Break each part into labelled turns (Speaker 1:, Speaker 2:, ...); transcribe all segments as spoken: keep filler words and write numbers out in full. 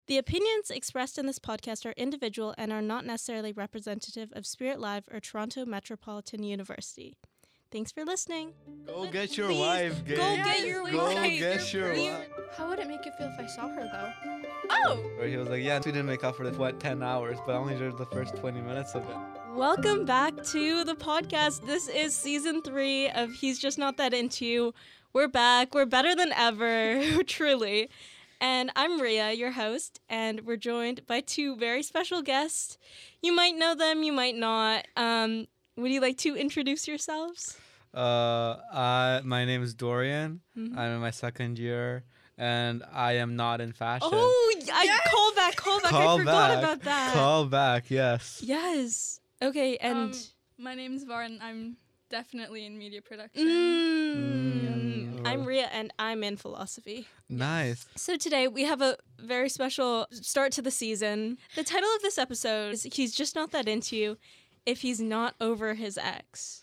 Speaker 1: The opinions expressed in this podcast are individual and are not necessarily representative of Spirit Live or Toronto Metropolitan University. Thanks for listening.
Speaker 2: Go get your
Speaker 1: Please,
Speaker 2: wife,
Speaker 1: go
Speaker 2: Gabe.
Speaker 1: get your
Speaker 2: Go
Speaker 1: wife.
Speaker 2: get your wife.
Speaker 3: How would it make you feel if I saw her, though? Oh!
Speaker 2: Or he was like, yeah, we didn't make up for the, what, ten hours, but I only did the first twenty minutes of it.
Speaker 1: Welcome back to the podcast. This is season three of He's Just Not That Into You. We're back. We're better than ever, truly. And I'm Rhea, your host, and we're joined by two very special guests. You might know them, you might not. Um, would you like to introduce yourselves?
Speaker 2: Uh, I, my name is Dorian.
Speaker 1: Mm-hmm.
Speaker 2: I'm in my second year, and I am not in fashion.
Speaker 1: Oh, I
Speaker 3: Yes!
Speaker 1: call back, call back.
Speaker 2: Call
Speaker 1: I forgot
Speaker 2: back.
Speaker 1: about that.
Speaker 2: Call back, yes.
Speaker 1: Yes. Okay, and
Speaker 3: Um, my name's Varn. I'm definitely in media production.
Speaker 1: mm,
Speaker 2: Mm.
Speaker 1: I'm Rhea, and I'm in philosophy.
Speaker 2: Nice.
Speaker 1: So today we have a very special start to the season. The title of this episode is He's Just Not That Into You If He's Not Over His Ex.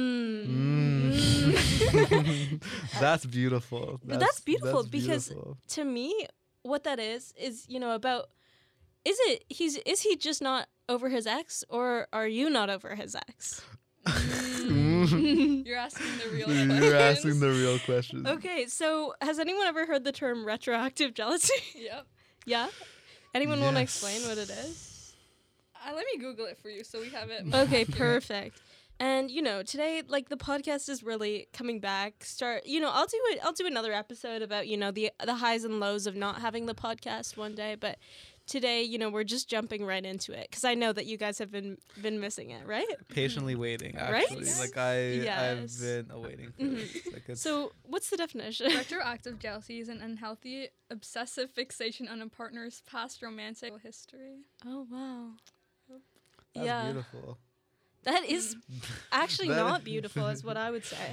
Speaker 1: Mm.
Speaker 2: Mm. That's beautiful.
Speaker 1: But that's beautiful
Speaker 2: that's
Speaker 1: because
Speaker 2: beautiful.
Speaker 1: To me, what that is, is, you know, about, is it, he's, is he just not over his ex, or are you not over his ex?
Speaker 3: You're asking the real questions.
Speaker 2: You're asking the real questions.
Speaker 1: Okay, so has anyone ever heard the term retroactive jealousy?
Speaker 3: Yep.
Speaker 1: Yeah? Anyone want to
Speaker 2: Yes.
Speaker 1: explain what it is?
Speaker 3: Uh, let me Google it for you so we have it.
Speaker 1: Okay, perfect. And you know, today, like, the podcast is really coming back. Start, you know, I'll do it. I'll do another episode about, you know, the the highs and lows of not having the podcast one day. But today, you know, we're just jumping right into it because I know that you guys have been been missing it, right?
Speaker 2: Patiently waiting,
Speaker 1: Right?
Speaker 2: actually. Like, I,
Speaker 1: Yes.
Speaker 2: I've been awaiting for
Speaker 1: Mhm.
Speaker 2: this. Like, it's,
Speaker 1: So, what's the definition?
Speaker 3: Retroactive jealousy is an unhealthy, obsessive fixation on a partner's past romantic history.
Speaker 1: Oh wow.
Speaker 2: that's
Speaker 1: yeah,
Speaker 2: beautiful.
Speaker 1: that is actually
Speaker 2: That-
Speaker 1: not beautiful, is what I would say.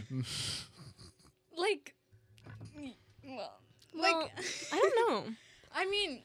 Speaker 3: Like, y- well,
Speaker 1: Well,
Speaker 3: like,
Speaker 1: I don't know.
Speaker 3: I mean,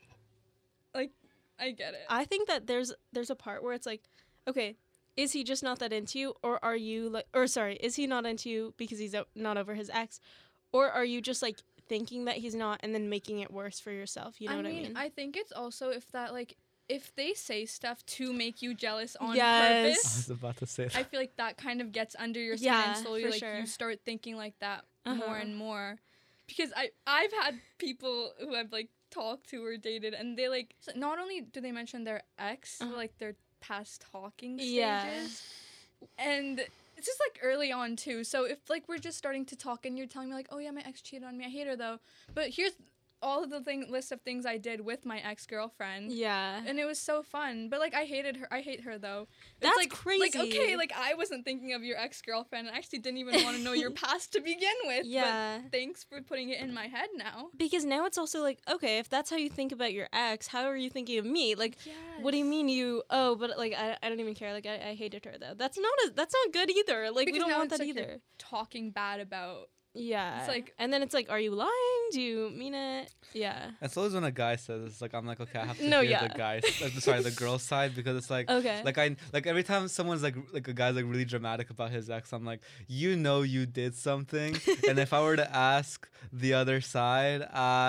Speaker 3: like, I get it.
Speaker 1: I think that there's there's a part where it's like, okay, is he just not that into you, or are you like, or sorry, is he not into you because he's o- not over his ex, or are you just like thinking that he's not and then making it worse for yourself? You know
Speaker 3: I
Speaker 1: what
Speaker 3: mean,
Speaker 1: I mean?
Speaker 3: I think it's also if that, like, if they say stuff to make you jealous on
Speaker 1: Yes.
Speaker 2: I
Speaker 3: purpose,
Speaker 2: was about to say that.
Speaker 3: I feel like that kind of gets under your skin
Speaker 1: Yeah,
Speaker 3: and slowly,
Speaker 1: for
Speaker 3: like,
Speaker 1: sure.
Speaker 3: you start thinking like that
Speaker 1: Uh-huh.
Speaker 3: more and more. Because I, I've had people who I've, like, talked to or dated, and they, like, so not only do they mention their ex,
Speaker 1: Uh-huh.
Speaker 3: but, like, their past talking stages.
Speaker 1: Yeah.
Speaker 3: And it's just, like, early on, too. So if, like, we're just starting to talk and you're telling me, like, oh, yeah, my ex cheated on me. I hate her, though. But here's all of the thing list of things I did with my ex-girlfriend.
Speaker 1: yeah.
Speaker 3: And it was so fun. But, like, I hated her. I hate her, though. It's
Speaker 1: That's
Speaker 3: like,
Speaker 1: crazy.
Speaker 3: Like, okay, like, I wasn't thinking of your ex-girlfriend. I actually didn't even want to know your past to begin with.
Speaker 1: Yeah.
Speaker 3: But thanks for putting it in my head now.
Speaker 1: Because now it's also like, okay, if that's how you think about your ex, how are you thinking of me? Like,
Speaker 3: Yes.
Speaker 1: what do you mean you? Oh, but like I, I don't even care. Like I, I hated her though. That's not a, that's not good either. Like we
Speaker 3: Because
Speaker 1: don't
Speaker 3: now
Speaker 1: want
Speaker 3: it's
Speaker 1: that
Speaker 3: like you're
Speaker 1: either.
Speaker 3: talking bad about.
Speaker 1: Yeah.
Speaker 3: It's like-
Speaker 1: and then it's like, are you lying? Do you mean it? Yeah.
Speaker 2: It's always when a guy says it's like I'm like okay I have to
Speaker 1: No,
Speaker 2: hear
Speaker 1: yeah.
Speaker 2: the guy like, sorry the girl side because it's like
Speaker 1: Okay.
Speaker 2: like I like every time someone's like like a guy's like really dramatic about his ex I'm like you know you did something and if I were to ask the other side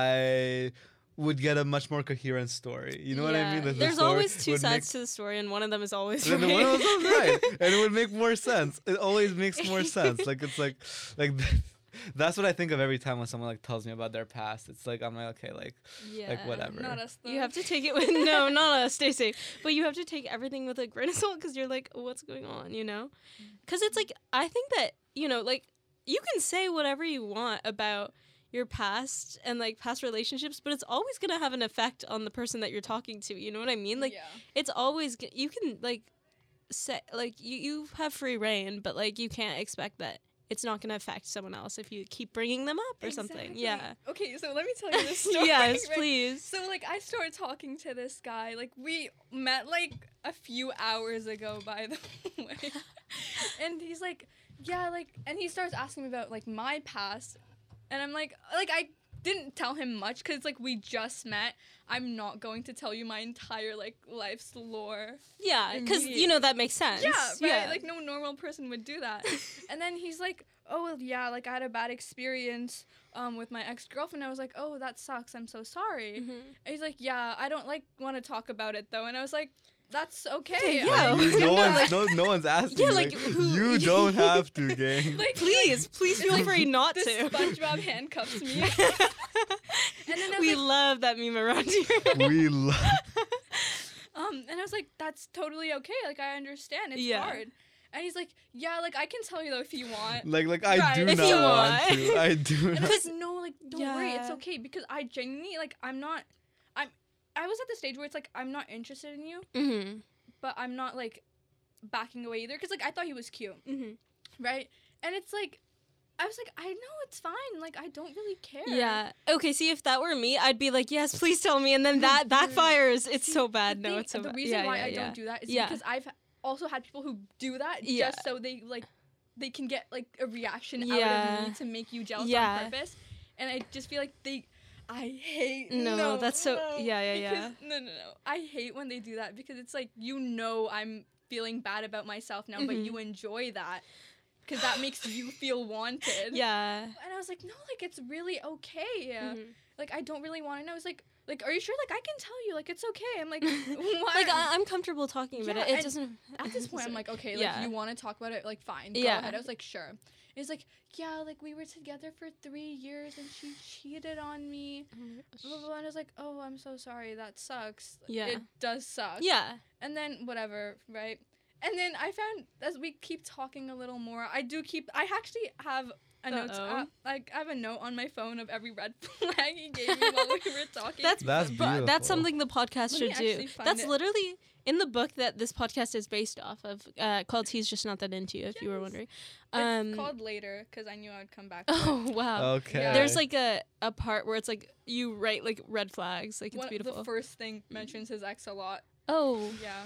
Speaker 2: I would get a much more coherent story. You know what I
Speaker 1: Yeah.
Speaker 2: mean? Like, the
Speaker 1: There's
Speaker 2: story
Speaker 1: always two
Speaker 2: would
Speaker 1: sides
Speaker 2: make-
Speaker 1: to the story, and one of them is always
Speaker 2: and
Speaker 1: right.
Speaker 2: the one was right, and it would make more sense. It always makes more sense. Like it's like, like that's what I think of every time when someone like tells me about their past. It's like I'm like okay, like
Speaker 1: yeah.
Speaker 2: like whatever.
Speaker 3: Not us, though.
Speaker 1: You have to take it with no, not us, Stacey. But you have to take everything with a grain of salt because you're like, what's going on? You know? Because it's like I think that you know, like you can say whatever you want about your past and like past relationships, but it's always gonna have an effect on the person that you're talking to. You know what I mean? Like
Speaker 3: yeah.
Speaker 1: it's always g- you can like say like you you have free reign, but like you can't expect that it's not gonna affect someone else if you keep bringing them up or something.
Speaker 3: Exactly.
Speaker 1: Yeah.
Speaker 3: Okay, so let me tell you this story.
Speaker 1: Yes,
Speaker 3: right?
Speaker 1: please.
Speaker 3: So, like, I started talking to this guy. Like, we met, like, a few hours ago, by the way. And he's like, yeah, like, and he starts asking me about, like, my past. And I'm like, like, I didn't tell him much because, like, we just met. I'm not going to tell you my entire, like, life's lore.
Speaker 1: Yeah, because you know that makes sense.
Speaker 3: Yeah, right? Like, no normal person would do that. And then he's like, oh well, yeah, like I had a bad experience um with my ex-girlfriend. I was like, oh, that sucks, I'm so sorry.
Speaker 1: Mhm.
Speaker 3: And he's like, yeah, I don't like want to talk about it though. And I was like, that's okay.
Speaker 1: Okay,
Speaker 3: I-
Speaker 1: yeah.
Speaker 2: Like, you- no,
Speaker 1: No,
Speaker 2: one's,
Speaker 1: like-
Speaker 2: no, no one's asking.
Speaker 1: Yeah,
Speaker 2: you,
Speaker 1: like, who-
Speaker 2: you don't have to, gang.
Speaker 3: like,
Speaker 1: Please, please feel
Speaker 3: like,
Speaker 1: free not
Speaker 3: this
Speaker 1: to.
Speaker 3: SpongeBob handcuffs me. And then I was
Speaker 1: We
Speaker 3: like,
Speaker 1: love that meme around here.
Speaker 2: we love.
Speaker 3: um, and I was like, that's totally okay. Like I understand, it's
Speaker 1: Yeah.
Speaker 3: hard. And he's like, yeah, like I can tell you though if you want.
Speaker 2: Like, like I
Speaker 3: Right,
Speaker 2: do
Speaker 3: if
Speaker 2: not
Speaker 1: you
Speaker 2: want
Speaker 1: want.
Speaker 2: to. I do
Speaker 3: And I
Speaker 2: not.
Speaker 3: was like, no, like don't worry, it's
Speaker 1: Yeah.
Speaker 3: okay because I genuinely like I'm not. I'm. I was at the stage where it's like I'm not interested in you,
Speaker 1: Mhm.
Speaker 3: but I'm not like backing away either because like I thought he was cute,
Speaker 1: Mhm.
Speaker 3: right? And it's like. I was like, I know it's fine. Like, I don't really care.
Speaker 1: Yeah. Okay. See, if that were me, I'd be like, yes, please tell me, and then
Speaker 3: No,
Speaker 1: that
Speaker 3: no, no, no.
Speaker 1: backfires. It's
Speaker 3: See,
Speaker 1: so
Speaker 3: the
Speaker 1: bad. No,
Speaker 3: thing-
Speaker 1: it's so
Speaker 3: the
Speaker 1: bad.
Speaker 3: reason
Speaker 1: yeah,
Speaker 3: why
Speaker 1: yeah,
Speaker 3: I
Speaker 1: yeah.
Speaker 3: don't do that is
Speaker 1: Yeah.
Speaker 3: because I've also had people who do that
Speaker 1: Yeah.
Speaker 3: just so they like they can get like a reaction out
Speaker 1: Yeah.
Speaker 3: of me to make you jealous
Speaker 1: Yeah.
Speaker 3: on purpose. And I just feel like they I hate
Speaker 1: No,
Speaker 3: no,
Speaker 1: that's so-
Speaker 3: no,
Speaker 1: yeah, yeah, yeah.
Speaker 3: because- No, no, no. I hate when they do that because it's like you know I'm feeling bad about myself now, but
Speaker 1: Mhm.
Speaker 3: you enjoy that because that makes you feel wanted.
Speaker 1: Yeah.
Speaker 3: And I was like, no, like it's really okay.
Speaker 1: Mhm.
Speaker 3: Like I don't really want to know. I was like, like, are you sure? Like I can tell you. Like it's okay. I'm like, why?
Speaker 1: Like I- I'm comfortable talking about
Speaker 3: Yeah,
Speaker 1: it. It
Speaker 3: and
Speaker 1: doesn't.
Speaker 3: At this point, I'm like, okay, like
Speaker 1: Yeah.
Speaker 3: you want to talk about it, like fine, go
Speaker 1: Yeah.
Speaker 3: ahead. I was like, sure. And he's like, yeah, like we were together for three years and she cheated on me. Blah, blah, blah. And I was like, oh, I'm so sorry. That sucks.
Speaker 1: Yeah.
Speaker 3: It does suck.
Speaker 1: Yeah.
Speaker 3: And then whatever, right? And then I found as we keep talking a little more, I do keep. I actually have a note.
Speaker 1: Uh-oh.
Speaker 3: Uh, like I have a note on my phone of every red flag he gave me while we were talking.
Speaker 1: That's
Speaker 2: That's
Speaker 1: but
Speaker 2: beautiful.
Speaker 1: that's something the podcast
Speaker 3: Let me
Speaker 1: should
Speaker 3: actually
Speaker 1: do.
Speaker 3: find
Speaker 1: That's
Speaker 3: it.
Speaker 1: literally in the book that this podcast is based off of, uh, called "He's Just Not That Into You." If you were
Speaker 3: Yes.
Speaker 1: wondering,
Speaker 3: It's
Speaker 1: um,
Speaker 3: called later because I knew I would come back. to it.
Speaker 1: oh wow.
Speaker 2: Okay.
Speaker 3: Yeah.
Speaker 1: There's like a, a part where it's like you write like red flags, like it's
Speaker 3: One,
Speaker 1: beautiful.
Speaker 3: the first thing mentions his ex a lot.
Speaker 1: oh.
Speaker 3: Yeah.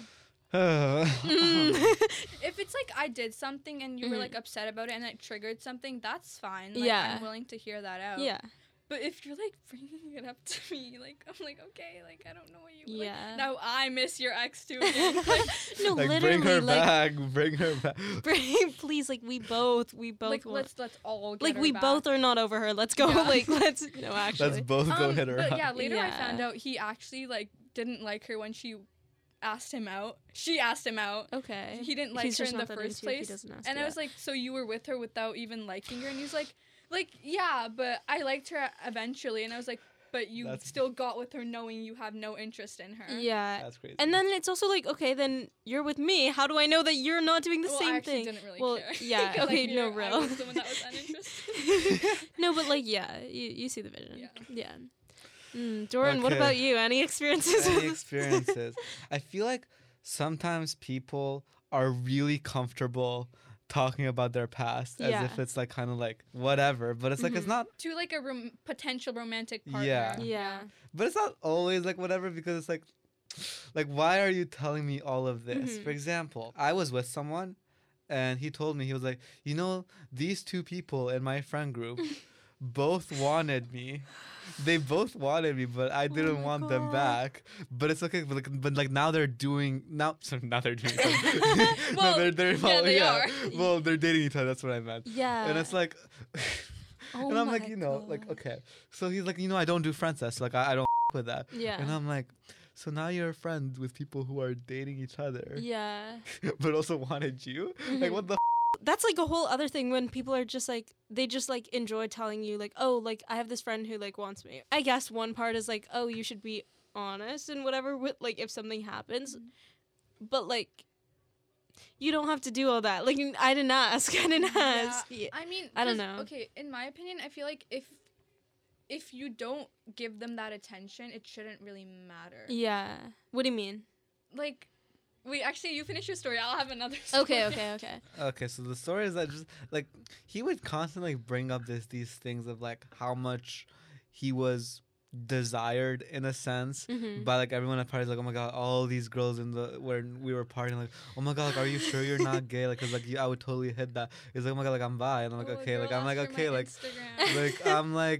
Speaker 1: Mm.
Speaker 3: If it's like I did something and you were
Speaker 1: Mhm.
Speaker 3: like upset about it and it triggered something, that's fine. Like,
Speaker 1: Yeah.
Speaker 3: I'm willing to hear that out.
Speaker 1: yeah.
Speaker 3: But if you're like bringing it up to me, like I'm like okay, like I don't know what you.
Speaker 1: Yeah.
Speaker 3: Like, now I miss your ex too. Again. Like,
Speaker 1: No,
Speaker 2: like
Speaker 1: literally,
Speaker 2: bring her
Speaker 1: like,
Speaker 2: back. Bring her back.
Speaker 1: bring, please, like we both, we both,
Speaker 3: like
Speaker 1: want-
Speaker 3: let's let's all get
Speaker 1: like
Speaker 3: her
Speaker 1: we
Speaker 3: back.
Speaker 1: both are not over her. Let's go.
Speaker 3: Yeah.
Speaker 1: Like let's no, actually.
Speaker 2: Let's both go
Speaker 3: Um,
Speaker 2: hit her
Speaker 3: But
Speaker 2: up.
Speaker 3: yeah, later I found
Speaker 1: Yeah.
Speaker 3: out he actually like didn't like her when she asked him out. She asked him out.
Speaker 1: Okay.
Speaker 3: He didn't like
Speaker 1: He's
Speaker 3: her
Speaker 1: just
Speaker 3: in the
Speaker 1: not that
Speaker 3: first
Speaker 1: into you if he
Speaker 3: place.
Speaker 1: doesn't ask
Speaker 3: And
Speaker 1: you
Speaker 3: I was
Speaker 1: that.
Speaker 3: like, so you were with her without even liking her? And he was like, like, yeah, but I liked her eventually. And I was like, but you
Speaker 2: That's-
Speaker 3: still got with her knowing you have no interest in her.
Speaker 1: Yeah.
Speaker 2: That's crazy.
Speaker 1: And then it's also like, okay, then you're with me. How do I know that you're not doing the
Speaker 3: well,
Speaker 1: same
Speaker 3: I actually
Speaker 1: thing?
Speaker 3: didn't really
Speaker 1: well,
Speaker 3: care.
Speaker 1: yeah,
Speaker 3: 'Cause,
Speaker 1: okay,
Speaker 3: like,
Speaker 1: no,
Speaker 3: neither I
Speaker 1: real.
Speaker 3: was the one that was uninterested.
Speaker 1: No, but like, yeah, you, you see the vision.
Speaker 3: Yeah.
Speaker 1: Yeah. Mm, Jordan, what
Speaker 2: Okay.
Speaker 1: about you? Any experiences?
Speaker 2: Any experiences? I feel like sometimes people are really comfortable talking about their past as
Speaker 1: Yeah.
Speaker 2: if it's like kind of like whatever, but it's like it's
Speaker 1: Mhm.
Speaker 2: not.
Speaker 3: To like a rom- potential romantic partner.
Speaker 2: Yeah.
Speaker 1: Yeah.
Speaker 2: But it's not always like whatever because it's like, like why are you telling me all of this?
Speaker 1: Mhm.
Speaker 2: For example, I was with someone, and he told me he was like, you know, these two people in my friend group, both wanted me. They both wanted me, but I didn't
Speaker 1: my
Speaker 2: want them
Speaker 1: God.
Speaker 2: back. But it's okay. But like, but like now they're doing now. So now they're doing. Something.
Speaker 3: Well,
Speaker 2: no, they're they're
Speaker 3: yeah,
Speaker 2: well,
Speaker 3: they
Speaker 2: yeah.
Speaker 3: are.
Speaker 2: Well, they're dating each other. That's what I meant.
Speaker 1: Yeah.
Speaker 2: And it's like,
Speaker 1: Oh
Speaker 2: and I'm
Speaker 1: my
Speaker 2: like, you know, like
Speaker 1: God.
Speaker 2: okay. So he's like, you know, I don't do friend sets. Like I, I don't with that.
Speaker 1: Yeah.
Speaker 2: And I'm like, so now you're a friend with people who are dating each other,
Speaker 1: Yeah.
Speaker 2: but also wanted you. Like
Speaker 1: Mhm.
Speaker 2: what the?
Speaker 1: That's like a whole other thing when people are just like they just like enjoy telling you like, oh, like I have this friend who like wants me. I guess one part is like, oh, you should be honest and whatever with like if something happens. But like you don't have to do all that. Like I didn't ask. I didn't ask. Yeah.
Speaker 3: I mean,
Speaker 1: I don't
Speaker 3: 'cause,
Speaker 1: know.
Speaker 3: Okay, in my opinion, I feel like if if you don't give them that attention, it shouldn't really matter.
Speaker 1: Yeah. What do you mean?
Speaker 3: Like, wait, actually, you finish your story. I'll have another story.
Speaker 1: Okay, okay, okay.
Speaker 2: Okay, so the story is that just like he would constantly bring up this these things of like how much he was desired in a sense
Speaker 1: Mm-hmm.
Speaker 2: by like everyone at parties. Like, oh my god, all these girls in the where we were partying, like, oh my god, like, are you sure you're not gay? Like, cause like you, I would totally hit that. It's like, oh my god, like I'm bi, and I'm like,
Speaker 3: Oh, a
Speaker 2: okay, like
Speaker 3: girl
Speaker 2: I'm like,
Speaker 3: asked for
Speaker 2: okay,
Speaker 3: my
Speaker 2: like,
Speaker 3: Instagram.
Speaker 2: like I'm like,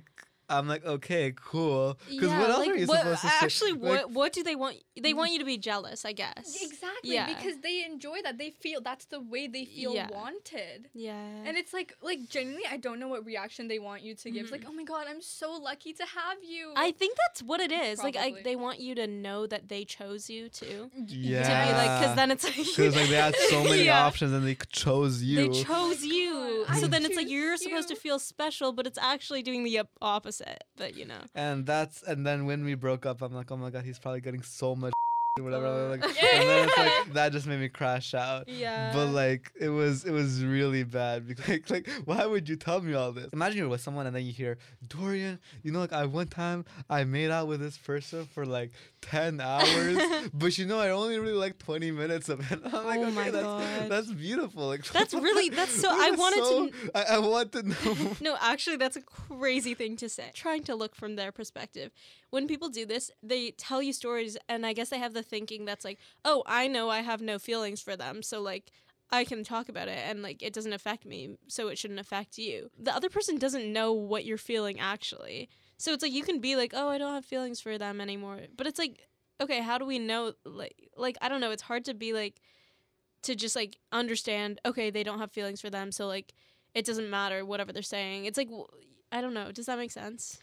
Speaker 2: I'm like, okay, cool. Because
Speaker 1: Yeah,
Speaker 2: what else
Speaker 1: like,
Speaker 2: are you
Speaker 1: what,
Speaker 2: supposed to say?
Speaker 1: actually,
Speaker 2: Like,
Speaker 1: what what do they want? They want you to be jealous, I guess.
Speaker 3: Exactly,
Speaker 1: Yeah.
Speaker 3: because they enjoy that. They feel that's the way they feel
Speaker 1: Yeah.
Speaker 3: wanted.
Speaker 1: Yeah.
Speaker 3: And it's like, like genuinely, I don't know what reaction they want you to give. It's like,
Speaker 1: Mhm.
Speaker 3: oh my god, I'm so lucky to have you.
Speaker 1: I think that's what it is. Like, I,
Speaker 3: Probably.
Speaker 1: they want you to know that they chose you too.
Speaker 2: yeah.
Speaker 1: To be like, because then it's like,
Speaker 2: Because like they had so many
Speaker 1: Yeah.
Speaker 2: options and they chose you.
Speaker 1: They chose you.
Speaker 3: I
Speaker 1: So then it's like
Speaker 3: choose
Speaker 1: you're supposed to
Speaker 3: you.
Speaker 1: feel special, but it's actually doing the op- opposite. But you know.
Speaker 2: and that's and then when we broke up, I'm like, oh my god, he's probably getting so much or whatever. Like,
Speaker 1: Yeah.
Speaker 2: and then it's like that just made me crash out.
Speaker 1: Yeah.
Speaker 2: But like it was it was really bad because like, like why would you tell me all this? Imagine you're with someone and then you hear, Dorian, you know, like I one time I made out with this person for like ten hours, but you know I only really like twenty minutes of it. I'm like,
Speaker 1: Oh
Speaker 2: okay,
Speaker 1: my
Speaker 2: that's
Speaker 1: God.
Speaker 2: that's beautiful. Like
Speaker 1: That's really- that's so-
Speaker 2: that
Speaker 1: I
Speaker 2: is
Speaker 1: wanted to
Speaker 2: so- I, I want to know.
Speaker 1: No, actually, that's a crazy thing to say. Trying to look from their perspective. When people do this, they tell you stories, and I guess they have the thinking that's like, oh, I know I have no feelings for them, so like, I can talk about it, and like, it doesn't affect me, so it shouldn't affect you. The other person doesn't know what you're feeling actually. So it's like, you can be like, oh, I don't have feelings for them anymore. But it's like, okay, how do we know? Like, like I don't know. It's hard to be like, to just like understand, okay, they don't have feelings for them, so like, it doesn't matter whatever they're saying. It's like, w- I don't know. Does that make sense?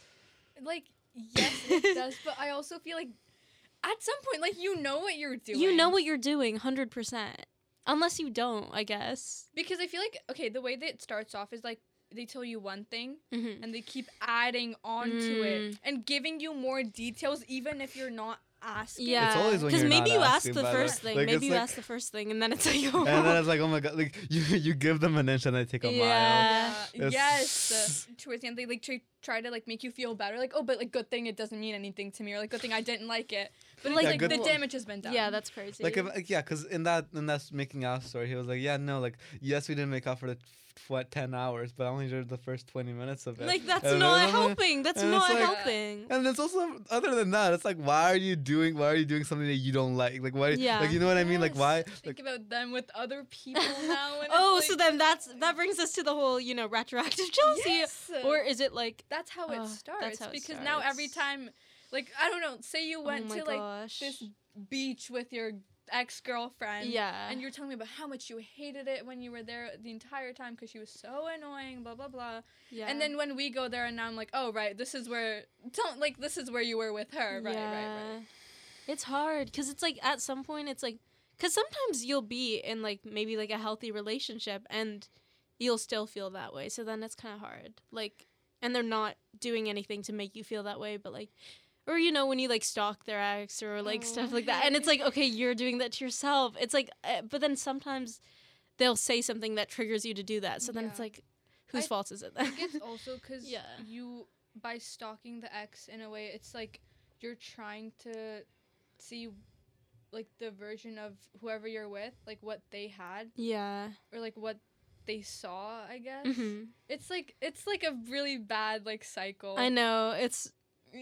Speaker 3: like, yes, it does. But I also feel like at some point, like, you know what you're doing.
Speaker 1: You know what you're doing, one hundred percent. Unless you don't, I guess.
Speaker 3: Because I feel like, okay, the way that it starts off is like they tell you one thing
Speaker 1: Mm-hmm.
Speaker 3: and they keep adding on to it
Speaker 1: Mm.
Speaker 3: and giving you more details even if you're not asking.
Speaker 1: Yeah.
Speaker 2: It's always when
Speaker 1: Because
Speaker 2: you're
Speaker 1: maybe
Speaker 2: not
Speaker 1: you ask
Speaker 2: asking,
Speaker 1: the
Speaker 2: by the way.
Speaker 1: first thing.
Speaker 2: Like,
Speaker 1: maybe
Speaker 2: it's
Speaker 1: you
Speaker 2: like-
Speaker 1: ask the first thing, and then it's like, oh.
Speaker 2: And then it's like, oh my god, like you you give them an inch and they take a mile.
Speaker 1: Yeah.
Speaker 3: Uh,
Speaker 2: It's-
Speaker 3: yes. Uh, towards the end, they like try, try to like make you feel better. Like, oh, but like good thing it doesn't mean anything to me, or like good thing I didn't like it. But
Speaker 1: Like-
Speaker 3: like,
Speaker 1: Yeah,
Speaker 3: like
Speaker 2: good
Speaker 3: the
Speaker 2: point.
Speaker 3: damage has been done.
Speaker 1: Yeah, that's crazy.
Speaker 2: Like, if, like yeah, because in that in that making out story, he was like, yeah, no, like yes, we didn't make out for the tw- what ten hours, but I only did the first twenty minutes of it.
Speaker 1: like, that's
Speaker 2: And
Speaker 1: not
Speaker 2: then I'm like-
Speaker 1: helping. That's
Speaker 2: and
Speaker 1: not
Speaker 2: it's like-
Speaker 1: helping.
Speaker 2: And it's also other than that, it's like why are you doing why are you doing something that you don't like? Like why
Speaker 1: Yeah.
Speaker 2: like you know what I mean? Like
Speaker 3: Yes,
Speaker 2: why
Speaker 3: Think
Speaker 2: like
Speaker 3: about them with other people now. And
Speaker 1: Oh,
Speaker 3: it's
Speaker 1: so
Speaker 3: like-
Speaker 1: then that's that brings us to the whole, you know, retroactive jealousy.
Speaker 3: Yes.
Speaker 1: Or is it like,
Speaker 3: That's how it
Speaker 1: Oh,
Speaker 3: starts.
Speaker 1: that's how it
Speaker 3: because now every
Speaker 1: starts.
Speaker 3: time, like I don't know, say you went
Speaker 1: oh my
Speaker 3: to like
Speaker 1: gosh.
Speaker 3: this beach with your ex girlfriend.
Speaker 1: Yeah.
Speaker 3: And you're telling me about how much you hated it when you were there the entire time because she was so annoying, blah blah blah.
Speaker 1: yeah.
Speaker 3: And then when we go there and now I'm like, oh right, this is where don't like this is where you were with her, right, right, right.
Speaker 1: It's hard because it's like at some point it's like, because sometimes you'll be in like maybe like a healthy relationship and you'll still feel that way. So then it's kind of hard. Like, and they're not doing anything to make you feel that way, but like, or you know, when you like stalk their ex or like
Speaker 3: Oh,
Speaker 1: stuff like that, and it's like, okay, you're doing that to yourself. It's like, uh, but then sometimes they'll say something that triggers you to do that. So then it's
Speaker 3: Yeah.
Speaker 1: like, whose
Speaker 3: I
Speaker 1: fault is it
Speaker 3: I
Speaker 1: then?
Speaker 3: think it's also because
Speaker 1: Yeah.
Speaker 3: you by stalking the ex in a way, it's like you're trying to see like the version of whoever you're with, like what they had
Speaker 1: Yeah.
Speaker 3: or like what they saw, I guess.
Speaker 1: hmm
Speaker 3: It's like it's like a really bad like cycle.
Speaker 1: I know. It's.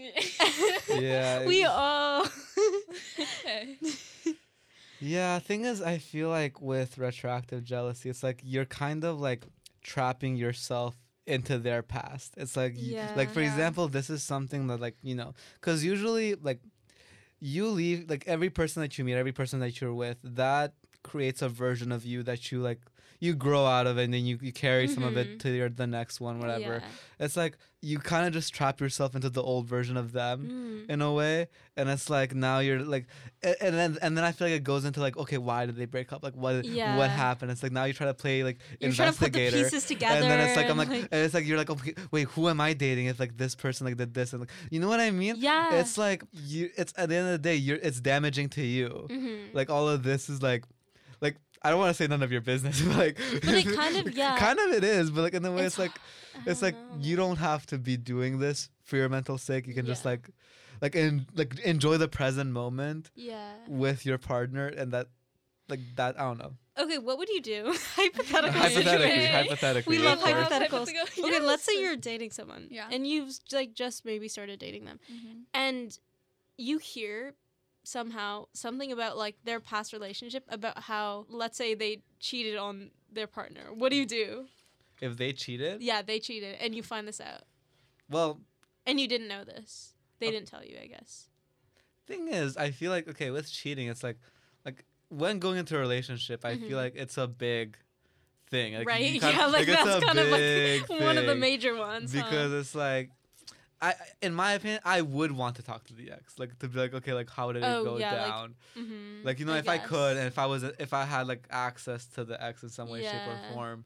Speaker 2: yeah.
Speaker 1: we
Speaker 2: it's-
Speaker 1: all.
Speaker 3: Okay.
Speaker 2: Yeah, thing is, I feel like with retroactive jealousy, it's like you're kind of like trapping yourself into their past. It's like, y- like for
Speaker 3: Yeah.
Speaker 2: example, this is something that like you know, because usually like you leave like every person that you meet, every person that you're with, that creates a version of you that you like you grow out of it and then you, you carry some of
Speaker 1: Mhm.
Speaker 2: it to your the next one, whatever.
Speaker 1: Yeah.
Speaker 2: It's like you kind of just trap yourself into the old version of them
Speaker 1: Mm.
Speaker 2: in a way, and it's like now you're like a- and then and then I feel like it goes into like, okay, why did they break up, like what
Speaker 1: Yeah.
Speaker 2: what happened? It's like now you try to play like
Speaker 1: You're trying to put the
Speaker 2: investigator,
Speaker 1: pieces together.
Speaker 2: and then it's like I'm like,
Speaker 1: and,
Speaker 2: and it's like you're like, okay, wait, who am I dating if like this person like did this, and like you know what I mean?
Speaker 1: yeah.
Speaker 2: It's like you it's at the end of the day you're it's damaging to you.
Speaker 1: Mhm.
Speaker 2: Like all of this is like like I don't want to say none of your business, but like
Speaker 1: But it kind of- yeah.
Speaker 2: kind of it is, but like in the way it's,
Speaker 1: It's
Speaker 2: like
Speaker 1: I
Speaker 2: it's
Speaker 1: don't
Speaker 2: like
Speaker 1: know.
Speaker 2: you don't have to be doing this for your mental sake. You can just
Speaker 1: Yeah.
Speaker 2: like like in like enjoy the present moment
Speaker 1: Yeah.
Speaker 2: with your partner, and that like that I don't know.
Speaker 1: Okay, what would you do? Hypothetically.
Speaker 2: hypothetically,
Speaker 3: Okay.
Speaker 2: hypothetically.
Speaker 1: We
Speaker 2: of
Speaker 1: love
Speaker 2: course.
Speaker 1: hypotheticals. Okay, let's say
Speaker 3: Yes.
Speaker 1: you're dating someone.
Speaker 3: Yeah.
Speaker 1: And you've like just maybe started dating them.
Speaker 3: Mhm.
Speaker 1: And you hear somehow something about like their past relationship about how, let's say they cheated on their partner. What do you do?
Speaker 2: If they cheated,
Speaker 1: Yeah, they cheated and you find this out.
Speaker 2: well,
Speaker 1: And you didn't know this. They
Speaker 2: Oh.
Speaker 1: didn't tell you, I guess.
Speaker 2: Thing is, I feel like okay with cheating, it's like like when going into a relationship, I
Speaker 1: Mhm.
Speaker 2: feel like it's a big thing. Like,
Speaker 1: Right?
Speaker 2: you kinda-
Speaker 1: Yeah, like,
Speaker 2: it's
Speaker 1: that's
Speaker 2: a
Speaker 1: kind of
Speaker 2: big
Speaker 1: like one of the
Speaker 2: thing.
Speaker 1: major ones. huh?
Speaker 2: Because it's like I in my opinion I would want to talk to the ex, like to be like, okay, like how did it
Speaker 1: Oh,
Speaker 2: go
Speaker 1: yeah, like,
Speaker 2: down,
Speaker 1: Mhm,
Speaker 2: like, you know,
Speaker 1: I
Speaker 2: if I could,
Speaker 1: guess.
Speaker 2: and if I was if I had like access to the ex in some way, shape,
Speaker 1: Yeah.
Speaker 2: or form,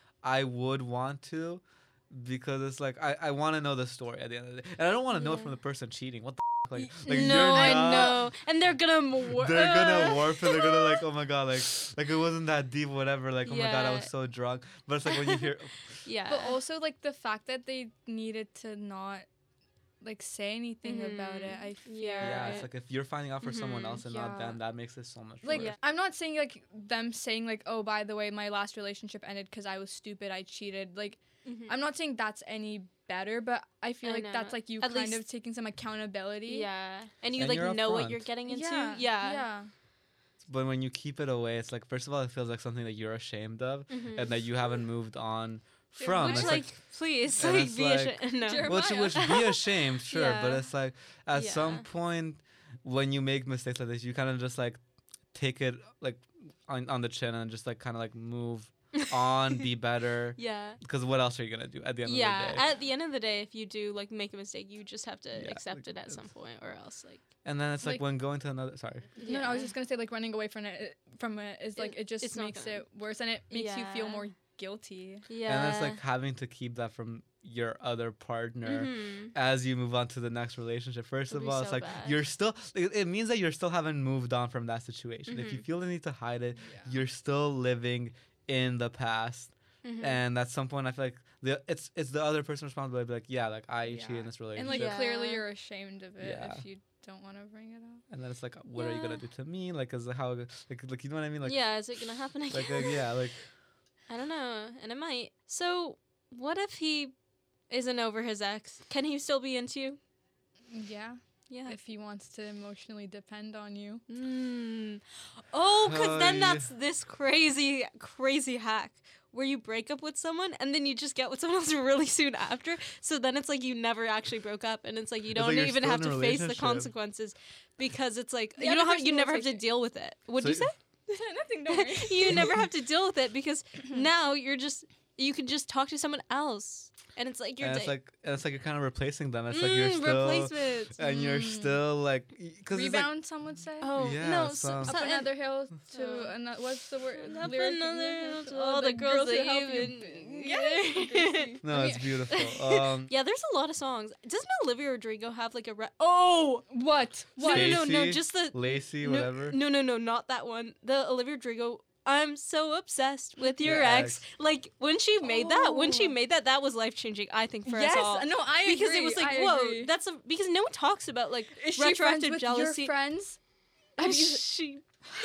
Speaker 2: I would want to, because it's like I, I want to know the story at the end of the day, and I don't want to know it
Speaker 1: Yeah.
Speaker 2: from the person cheating. What the f-? like like
Speaker 1: no,
Speaker 2: you're
Speaker 1: I
Speaker 2: not-
Speaker 1: know. And they're gonna more.
Speaker 2: They're gonna warp it. They're gonna like, oh my god, like like it wasn't that deep, whatever. Like, oh my god, I was
Speaker 1: Yeah.
Speaker 2: so drunk. But it's like when you hear,
Speaker 1: Yeah.
Speaker 3: But also like the fact that they needed to not like say anything about it.
Speaker 1: Mhm.
Speaker 3: I fear.
Speaker 1: Yeah.
Speaker 2: yeah,
Speaker 3: it.
Speaker 2: it's like if you're finding out for someone
Speaker 1: Mhm.
Speaker 2: else and not
Speaker 3: Yeah.
Speaker 2: them, that makes it so much
Speaker 3: Like
Speaker 2: worse.
Speaker 1: Yeah.
Speaker 3: I'm not saying like them saying like, oh, by the way, my last relationship ended because I was stupid, I cheated. Like
Speaker 1: Mhm.
Speaker 3: I'm not saying that's any better, but I feel
Speaker 1: I
Speaker 3: like
Speaker 1: know.
Speaker 3: that's like you
Speaker 1: At
Speaker 3: kind of
Speaker 1: least-
Speaker 3: taking some accountability.
Speaker 1: Yeah. And you
Speaker 2: And
Speaker 1: like
Speaker 2: you're
Speaker 1: know what
Speaker 2: upfront.
Speaker 1: you're getting into.
Speaker 3: Yeah.
Speaker 1: Yeah.
Speaker 3: Yeah.
Speaker 2: But when you keep it away, it's like, first of all, it feels like something that you're ashamed of
Speaker 1: Mhm.
Speaker 2: and that you haven't moved on
Speaker 3: Yeah,
Speaker 2: from.
Speaker 1: Which
Speaker 2: It's
Speaker 1: like,
Speaker 2: like,
Speaker 1: please,
Speaker 2: and
Speaker 1: like
Speaker 2: it's
Speaker 1: be
Speaker 2: like-
Speaker 1: ashamed. No.
Speaker 3: Jeremiah.
Speaker 2: which which be ashamed, sure, but
Speaker 1: Yeah.
Speaker 2: it's like at some
Speaker 1: Yeah.
Speaker 2: point when you make mistakes like this, you kind of just like take it like on on the chin and just like kind of like move on, be better.
Speaker 1: Yeah.
Speaker 2: Because what else are you gonna do at the end
Speaker 1: Yeah.
Speaker 2: of the day?
Speaker 1: At the end of the day, if you do like make a mistake, you just have to
Speaker 2: Yeah,
Speaker 1: accept
Speaker 2: like,
Speaker 1: it at
Speaker 2: it's-
Speaker 1: some point, or else like.
Speaker 2: And then it's like,
Speaker 3: Like-
Speaker 2: when going to another. Sorry.
Speaker 3: No, no, I was just gonna say like running away from it from it is like
Speaker 1: It-
Speaker 3: it just
Speaker 1: it's not
Speaker 3: makes
Speaker 1: gonna-
Speaker 3: it worse and it makes you feel
Speaker 1: Yeah.
Speaker 3: more guilty.
Speaker 1: Yeah.
Speaker 2: And it's like having to keep that from your other partner.
Speaker 1: Mhm.
Speaker 2: As you move on to the next relationship, first
Speaker 1: It'll
Speaker 2: of
Speaker 1: be
Speaker 2: all, it's
Speaker 1: so
Speaker 2: like
Speaker 1: bad.
Speaker 2: you're still. It, it means that you're still haven't moved on from that situation. If you
Speaker 1: Mhm.
Speaker 2: feel the need to hide it,
Speaker 3: Yeah.
Speaker 2: you're still living in the past.
Speaker 1: Mhm.
Speaker 2: And at some point, I feel like the it's it's the other person's responsibility to be like, yeah, like I
Speaker 3: Yeah.
Speaker 2: cheated in this relationship,
Speaker 3: And like
Speaker 1: Yeah.
Speaker 3: clearly you're ashamed of it
Speaker 2: Yeah.
Speaker 3: if you don't want to bring it up.
Speaker 2: and then it's like, what are you gonna
Speaker 1: Yeah.
Speaker 2: do to me? Like, is it how like like you know what I mean? Like,
Speaker 1: yeah, is it gonna happen again?
Speaker 2: like uh, yeah, like
Speaker 1: I don't know, and it might. So, what if he isn't over his ex? Can he still be into you?
Speaker 3: Yeah.
Speaker 1: Yeah.
Speaker 3: If he wants to emotionally depend on you.
Speaker 1: Mm. Oh, because
Speaker 2: Oh,
Speaker 1: then
Speaker 2: yeah.
Speaker 1: that's this crazy, crazy hack where you break up with someone and then you just get with someone else really soon after. So then it's like you never actually broke up, and it's like you
Speaker 2: It's
Speaker 1: don't
Speaker 2: like you're
Speaker 1: even
Speaker 2: still
Speaker 1: have
Speaker 2: in a
Speaker 1: to face the
Speaker 2: relationship.
Speaker 1: consequences because it's like
Speaker 3: Yeah,
Speaker 1: you don't
Speaker 3: the
Speaker 1: have you
Speaker 3: person
Speaker 1: never
Speaker 3: will
Speaker 1: have to
Speaker 3: take it.
Speaker 1: deal with it. What'd
Speaker 2: So
Speaker 1: you say?
Speaker 3: Nothing, don't worry.
Speaker 1: You never have to deal with it because now you're just you can just talk to someone else, and it's like you're
Speaker 2: and it's
Speaker 1: da-
Speaker 2: like and it's like you're kind of replacing them. It's
Speaker 1: mm,
Speaker 2: like you're still
Speaker 1: replacements.
Speaker 2: and you're
Speaker 3: Mm.
Speaker 2: still like because it's like
Speaker 3: Rebound, some would say.
Speaker 1: Oh
Speaker 2: Yeah,
Speaker 1: no! So,
Speaker 2: some-
Speaker 1: so,
Speaker 3: Up
Speaker 1: and-
Speaker 3: another hill to
Speaker 1: Oh.
Speaker 3: another. What's the word?
Speaker 1: Up
Speaker 3: lyric?
Speaker 1: another hill to
Speaker 3: all the girls that help you.
Speaker 1: been-
Speaker 3: Yeah.
Speaker 2: no,
Speaker 3: I
Speaker 2: it's
Speaker 3: mean-
Speaker 2: beautiful. Um,
Speaker 1: Yeah, there's a lot of songs. Doesn't Olivia Rodrigo have like a re- oh
Speaker 3: What?
Speaker 1: no
Speaker 3: What?
Speaker 1: no no no
Speaker 2: Stacey,
Speaker 1: just the
Speaker 2: Lacey,
Speaker 1: no,
Speaker 2: whatever.
Speaker 1: no no no not that one. The Olivia Rodrigo. I'm so obsessed with your
Speaker 2: Your
Speaker 1: ex.
Speaker 2: ex.
Speaker 1: Like when she made that, when she
Speaker 3: Oh.
Speaker 1: made that, that was life changing. I think for
Speaker 3: Yes.
Speaker 1: us all.
Speaker 3: No, I
Speaker 1: Because
Speaker 3: agree.
Speaker 1: it was like,
Speaker 3: I
Speaker 1: whoa,
Speaker 3: agree.
Speaker 1: that's a because no one talks about like
Speaker 3: Is she friends
Speaker 1: retroactive
Speaker 3: with
Speaker 1: jealousy.
Speaker 3: your friends? Have you
Speaker 1: she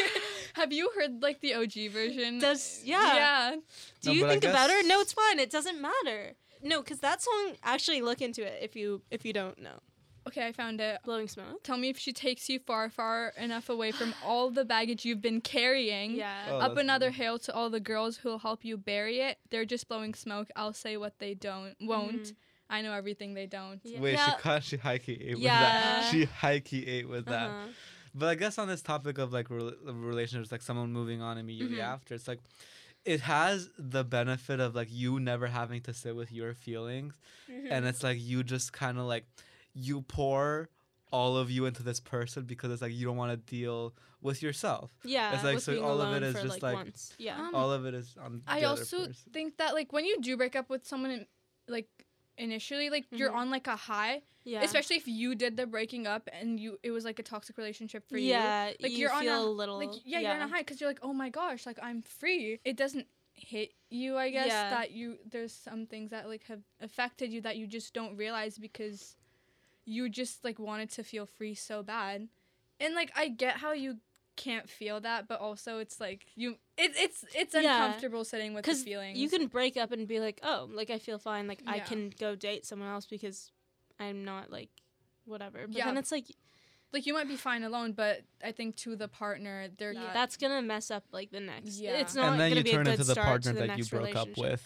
Speaker 3: have you heard like the O G version?
Speaker 1: does yeah.
Speaker 3: Yeah.
Speaker 1: Do
Speaker 2: No,
Speaker 1: you
Speaker 2: but I
Speaker 1: think about her?
Speaker 2: guess-
Speaker 1: No, it's fine. It doesn't matter. No, because that song actually look into it if you if you don't know.
Speaker 3: Okay, I found it.
Speaker 1: Blowing Smoke.
Speaker 3: Tell me if she takes you far, far enough away from all the baggage you've been carrying.
Speaker 1: Yeah.
Speaker 2: Oh,
Speaker 3: Up
Speaker 2: that's
Speaker 3: another
Speaker 2: cool.
Speaker 3: hill to all the girls who'll help you bury it. They're just blowing smoke. I'll say what they don't won't.
Speaker 1: Mhm.
Speaker 3: I know everything they don't.
Speaker 1: Yeah.
Speaker 2: Wait,
Speaker 1: Yeah.
Speaker 2: she cut. She high key ate with
Speaker 1: Yeah.
Speaker 2: that. She high key ate with that.
Speaker 1: Uh-huh.
Speaker 2: But I guess on this topic of like rel- of relationships, like someone moving on immediately
Speaker 1: Mhm.
Speaker 2: after, it's like it has the benefit of like you never having to sit with your feelings,
Speaker 1: Mm-hmm.
Speaker 2: and it's like you just kind of like you pour all of you into this person because it's like you don't want to deal with yourself.
Speaker 1: Yeah.
Speaker 2: It's like,
Speaker 1: with
Speaker 2: so
Speaker 1: being
Speaker 2: all of it
Speaker 1: alone
Speaker 2: is
Speaker 1: for,
Speaker 2: just
Speaker 1: like,
Speaker 2: like-
Speaker 1: once. Yeah.
Speaker 3: Um,
Speaker 2: all of it is on
Speaker 3: I
Speaker 2: the other
Speaker 3: also
Speaker 2: person.
Speaker 3: think that like when you do break up with someone, in- like initially, like you're
Speaker 1: Mhm.
Speaker 3: on like a high,
Speaker 1: yeah.
Speaker 3: especially if you did the breaking up and you it was like a toxic relationship for you.
Speaker 1: yeah.
Speaker 3: Like
Speaker 1: you
Speaker 3: you're on
Speaker 1: feel
Speaker 3: a
Speaker 1: a little.
Speaker 3: Like yeah, you're on a high because you're like, oh my gosh, like I'm free. It doesn't hit you, I guess,
Speaker 1: Yeah.
Speaker 3: that you there's some things that like have affected you that you just don't realize because you just like wanted to feel free so bad. And like I get how you can't feel that, but also it's like you it, it's it's
Speaker 1: Yeah.
Speaker 3: uncomfortable sitting with the
Speaker 1: Because
Speaker 3: feelings.
Speaker 1: you can break up and be like, oh, like I feel fine. Like I
Speaker 3: Yeah.
Speaker 1: can go date someone else because I'm not like whatever. But
Speaker 3: Yeah.
Speaker 1: then it's like
Speaker 3: like you might be fine alone, but I think to the partner they're
Speaker 1: yeah,
Speaker 3: not-
Speaker 1: that's gonna mess up like the next.
Speaker 3: Yeah.
Speaker 1: It's not
Speaker 2: And then
Speaker 1: gonna
Speaker 2: you
Speaker 1: be
Speaker 2: turn
Speaker 1: a good
Speaker 2: into the
Speaker 1: start
Speaker 2: partner
Speaker 1: to the
Speaker 2: that you
Speaker 1: next
Speaker 2: broke up
Speaker 1: relationship.
Speaker 2: with,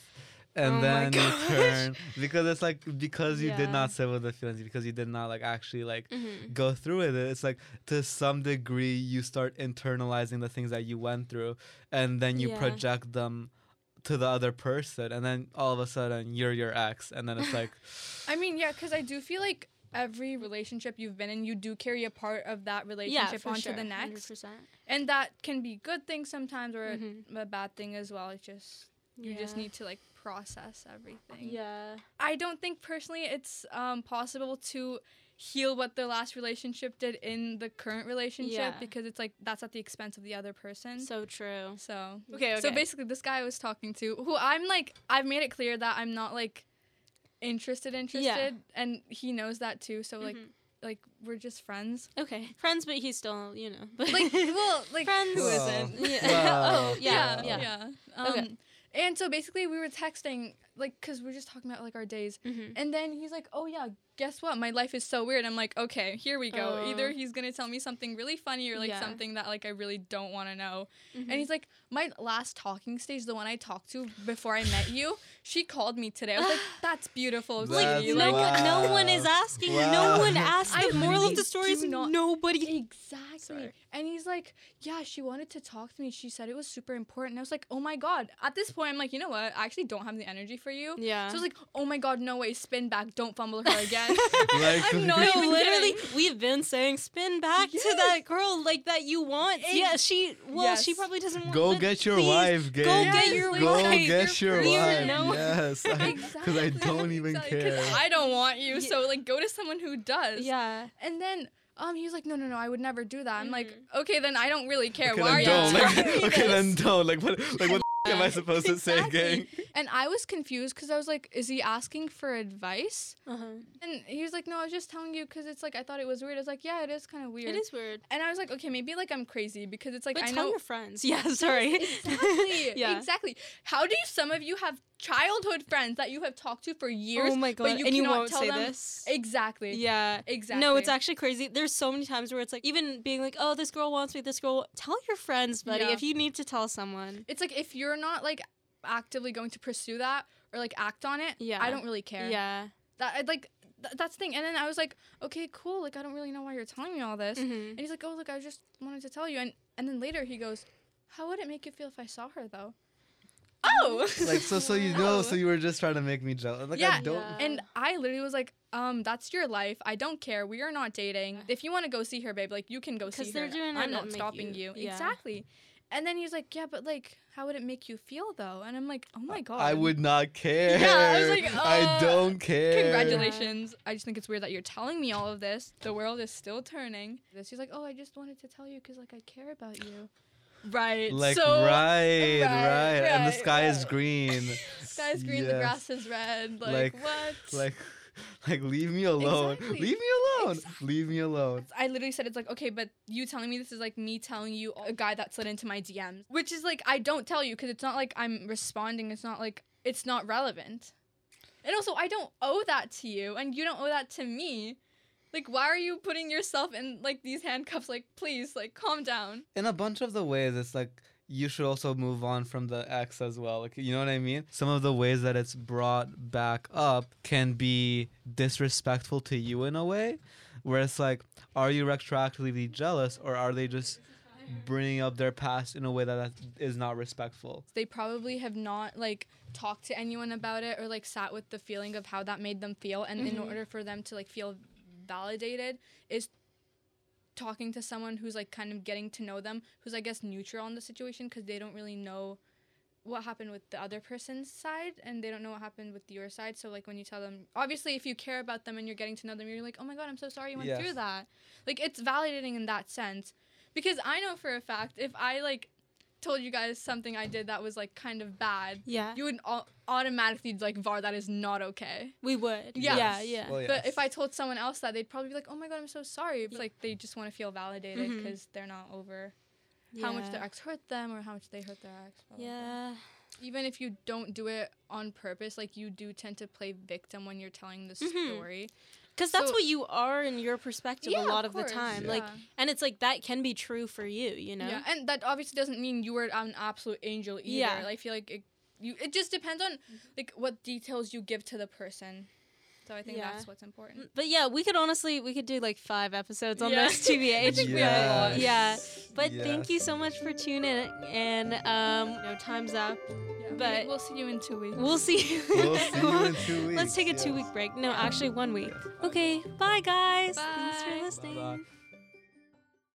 Speaker 2: and
Speaker 1: Oh my
Speaker 2: then you
Speaker 1: gosh.
Speaker 2: turn because it's like because you did
Speaker 1: Yeah.
Speaker 2: not sit with the feelings, because you did not like actually like
Speaker 1: Mhm.
Speaker 2: go through with it. It's like to some degree you start internalizing the things that you went through, and then you
Speaker 1: Yeah.
Speaker 2: project them to the other person, and then all of a sudden you're your ex, and then it's like
Speaker 3: I mean, yeah, because I do feel like every relationship you've been in, you do carry a part of that
Speaker 1: Yeah,
Speaker 3: relationship
Speaker 1: for
Speaker 3: onto
Speaker 1: sure.
Speaker 3: the
Speaker 1: one
Speaker 3: next.
Speaker 1: hundred percent.
Speaker 3: And that can be good things sometimes or
Speaker 1: Mhm.
Speaker 3: a bad thing as well. It's just, you just
Speaker 1: Yeah.
Speaker 3: need to like process everything.
Speaker 1: Yeah.
Speaker 3: I don't think personally it's um, possible to heal what the last relationship did in the current relationship
Speaker 1: Yeah.
Speaker 3: because it's like that's at the expense of the other person.
Speaker 1: So true.
Speaker 3: So
Speaker 1: Okay,
Speaker 3: So
Speaker 1: okay.
Speaker 3: basically, this guy I was talking to, who I'm like, I've made it clear that I'm not like interested, interested, and he knows that too. So like,
Speaker 1: Mhm.
Speaker 3: like we're just friends.
Speaker 1: Okay. Friends, but he's still, you know. But
Speaker 3: Like, well, like
Speaker 1: friends.
Speaker 3: who
Speaker 2: Wow.
Speaker 3: isn't?
Speaker 1: Yeah.
Speaker 2: Wow.
Speaker 1: Oh, yeah,
Speaker 3: yeah,
Speaker 1: yeah.
Speaker 3: Um,
Speaker 1: Okay.
Speaker 3: And so basically, we were texting, like, cause we're just talking about like our days,
Speaker 1: Mhm.
Speaker 3: and then he's like, "Oh yeah, guess what? My life is so weird." I'm like, "Okay, here we go.
Speaker 1: Oh.
Speaker 3: Either he's gonna tell me something really funny or like
Speaker 1: Yeah.
Speaker 3: something that like I really don't want to know."
Speaker 1: Mhm.
Speaker 3: And he's like, "My last talking stage, the one I talked to before I met you, she called me today." I was like, "That's beautiful."
Speaker 2: That's
Speaker 3: sweetie."
Speaker 1: no,
Speaker 3: Like,
Speaker 2: wow.
Speaker 1: no one is asking.
Speaker 2: Wow.
Speaker 1: No one asked.
Speaker 3: I
Speaker 1: The moral of
Speaker 3: really
Speaker 1: the story is
Speaker 3: do not-
Speaker 1: nobody.
Speaker 3: Exactly.
Speaker 1: Sorry.
Speaker 3: And he's like, "Yeah, she wanted to talk to me. She said it was super important." And I was like, "Oh my God." At this point, I'm like, you know what? I actually don't have the energy for you.
Speaker 1: Yeah.
Speaker 3: So I was like, "Oh my God, no way. Spin back. Don't fumble her again."
Speaker 2: Like-
Speaker 3: I'm not
Speaker 1: no,
Speaker 3: even
Speaker 1: literally,
Speaker 3: kidding.
Speaker 1: we've been saying spin back to
Speaker 3: Yes.
Speaker 1: that girl like that you want.
Speaker 3: Ex-
Speaker 1: yeah, she. Well, she
Speaker 3: Yes.
Speaker 1: probably doesn't want.
Speaker 2: Go
Speaker 1: but
Speaker 2: get your
Speaker 1: please,
Speaker 2: wife, gang.
Speaker 1: Go
Speaker 3: Yes,
Speaker 1: get your
Speaker 3: like,
Speaker 2: Go
Speaker 1: wife.
Speaker 2: get your
Speaker 3: You're
Speaker 2: wife.
Speaker 1: no-
Speaker 2: Yes. Because I
Speaker 3: Exactly.
Speaker 2: don't even
Speaker 3: Exactly, 'cause
Speaker 2: care.
Speaker 3: I don't want you.
Speaker 1: Yeah.
Speaker 3: So like, go to someone who does.
Speaker 1: Yeah.
Speaker 3: And then um, he was like, "No, no, no. I would never do that." I'm like,
Speaker 1: Mhm.
Speaker 3: "Okay, then I don't really care.
Speaker 2: Okay,
Speaker 3: Why are
Speaker 2: then don't.
Speaker 3: you
Speaker 2: Like,
Speaker 3: telling me
Speaker 2: okay,
Speaker 3: this?"
Speaker 2: then don't. Like, what? Like, what the am I supposed to say, gang?
Speaker 3: Exactly. And I was confused because I was like, "Is he asking for advice?"
Speaker 1: Uh-huh.
Speaker 3: And he was like, "No, I was just telling you because it's like I thought it was weird." I was like, "Yeah, it is kind of weird."
Speaker 1: It is weird.
Speaker 3: And I was like, "Okay, maybe like I'm crazy because it's like
Speaker 1: But
Speaker 3: I
Speaker 1: tell
Speaker 3: know."
Speaker 1: your friends. Yeah, sorry.
Speaker 3: Exactly.
Speaker 1: Yeah.
Speaker 3: Exactly. How do some of you have childhood friends that you have talked to for years?
Speaker 1: Oh my god.
Speaker 3: But you
Speaker 1: and you
Speaker 3: cannot
Speaker 1: won't
Speaker 3: tell
Speaker 1: say
Speaker 3: them
Speaker 1: this.
Speaker 3: Exactly.
Speaker 1: Yeah.
Speaker 3: Exactly.
Speaker 1: No, it's actually crazy. There's so many times where it's like even being like, "Oh, this girl wants me. This girl." Tell your friends, buddy.
Speaker 3: Yeah.
Speaker 1: If you need to tell someone.
Speaker 3: It's like if you're not like actively going to pursue that or like act on it,
Speaker 1: Yeah.
Speaker 3: I don't really care.
Speaker 1: Yeah.
Speaker 3: That I'd like th- that's the thing. And then I was like, "Okay, cool. Like I don't really know why you're telling me all this."
Speaker 1: Mhm.
Speaker 3: And he's like, "Oh, look, I just wanted to tell you." And and then later he goes, "How would it make you feel if I saw her though?" Oh.
Speaker 2: Like, so, so you know,
Speaker 3: Oh.
Speaker 2: so you were just trying to make me jealous. Like, I
Speaker 3: Yeah.
Speaker 2: don't.
Speaker 1: Yeah.
Speaker 3: And I literally was like, um, that's your life. I don't care. We are not dating. If you want to go see her, babe, like you can go see her.
Speaker 1: 'Cause they're doing it
Speaker 3: I'm
Speaker 1: to
Speaker 3: not
Speaker 1: make
Speaker 3: stopping
Speaker 1: you-
Speaker 3: you.
Speaker 1: yeah.
Speaker 3: Exactly. And then he's like, "Yeah, but like, how would it make you feel though?" And I'm like, "Oh my god."
Speaker 2: I would not care.
Speaker 3: Yeah, I was like,
Speaker 2: I
Speaker 3: uh,
Speaker 2: don't care.
Speaker 3: Congratulations. I just think it's weird that you're telling me all of this. The world is still turning. This She's like, "Oh, I just wanted to tell you because like I care about you." Right.
Speaker 2: Like,
Speaker 3: so,
Speaker 2: right, right,
Speaker 3: right,
Speaker 2: and the
Speaker 3: right,
Speaker 2: sky is
Speaker 3: right.
Speaker 2: green.
Speaker 3: Sky's green, the
Speaker 2: Yes.
Speaker 3: grass is red. Like,
Speaker 2: Like-
Speaker 3: what?
Speaker 2: Like, like, leave me alone.
Speaker 3: Exactly.
Speaker 2: Leave me alone. Leave me alone.
Speaker 3: I literally said it's like, okay, but you telling me this is like me telling you a guy that slid into my D Ms, which is like I don't tell you because it's not like I'm responding. It's not like it's not relevant, and also I don't owe that to you, and you don't owe that to me. Like, why are you putting yourself in like these handcuffs? Like, please, like, calm down.
Speaker 2: In a bunch of the ways, it's like you should also move on from the ex as well. Like, you know what I mean? Some of the ways that it's brought back up can be disrespectful to you in a way, where it's like, are you retroactively jealous, or are they just bringing up their past in a way that, that is not respectful?
Speaker 3: They probably have not like talked to anyone about it or like sat with the feeling of how that made them feel, and in
Speaker 1: Mhm.
Speaker 3: order for them to like feel validated is talking to someone who's like kind of getting to know them, who's I guess neutral in the situation because they don't really know what happened with the other person's side and they don't know what happened with your side. So like when you tell them, obviously if you care about them and you're getting to know them, you're like, oh my god, I'm so sorry you went
Speaker 2: Yes.
Speaker 3: through that. Like it's validating in that sense, because I know for a fact if I like told you guys something I did that was like kind of bad,
Speaker 1: Yeah.
Speaker 3: you would au- automatically like var that is not okay.
Speaker 1: We would.
Speaker 3: Yeah.
Speaker 1: Yeah. Yeah.
Speaker 2: Well,
Speaker 3: But
Speaker 2: yes.
Speaker 3: if I told someone else that, they'd probably be like, oh my god, I'm so sorry. It's
Speaker 1: Yeah.
Speaker 3: like they just want to feel validated
Speaker 1: Mhm.
Speaker 3: because they're not over how much their ex hurt them or how much they hurt their ex. blah, blah, blah.
Speaker 1: Yeah.
Speaker 3: Even if you don't do it on purpose, like you do tend to play victim when you're telling the
Speaker 1: Mhm.
Speaker 3: story.
Speaker 1: Because that's
Speaker 3: So-
Speaker 1: what you are in your perspective a lot of,
Speaker 3: course,
Speaker 1: the time.
Speaker 3: yeah.
Speaker 1: Like, and it's like that can be true for you, you know?
Speaker 3: Yeah, and that obviously doesn't mean you were an absolute angel either.
Speaker 1: Yeah.
Speaker 3: I feel like it, you. It just depends on like what details you give to the person. So I think
Speaker 1: Yeah.
Speaker 3: that's what's important.
Speaker 1: But yeah, we could honestly we could do like five episodes on
Speaker 3: Yeah.
Speaker 1: this T B H.
Speaker 2: Yes.
Speaker 1: But yeah. But thank you
Speaker 2: Yes.
Speaker 1: so much for tuning in, and um, you know, time's up.
Speaker 3: Yeah,
Speaker 1: But-
Speaker 3: we, we'll see you in two weeks.
Speaker 1: We'll see.
Speaker 2: We'll see you in two weeks.
Speaker 1: Let's take a two
Speaker 2: yes.
Speaker 1: week break. No, actually one week. Okay, bye guys. Thanks
Speaker 3: Bye.
Speaker 1: for listening.
Speaker 2: Bye-bye.